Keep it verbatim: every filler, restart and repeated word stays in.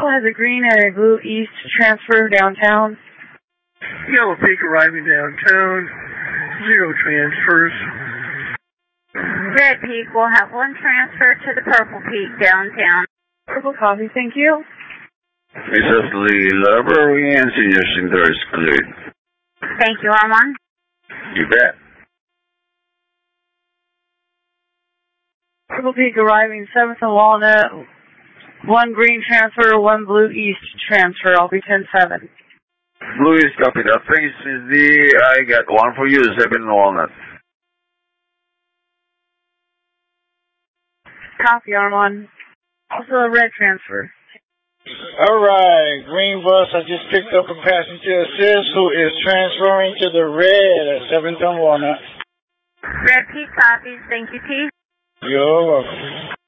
has a green and a blue east transfer downtown. Yellow Peak arriving downtown. Zero transfers. Red Peak will have one transfer to the Purple Peak downtown. Purple copy, thank you. Missus Lee, library and senior center is cleared. Thank you, Armand. You bet. Purple Peak arriving seventh and Walnut. One green transfer, one blue east transfer. I'll be ten seven. Blue East, copy that. Thanks, Miss D. I got one for you, seven Walnut. Copy, Armand. Also a red transfer. All right, green bus. I just picked up a passenger assist who is transferring to the red at seventh and Walnut. Red Peak copies. Thank you, T. You're welcome.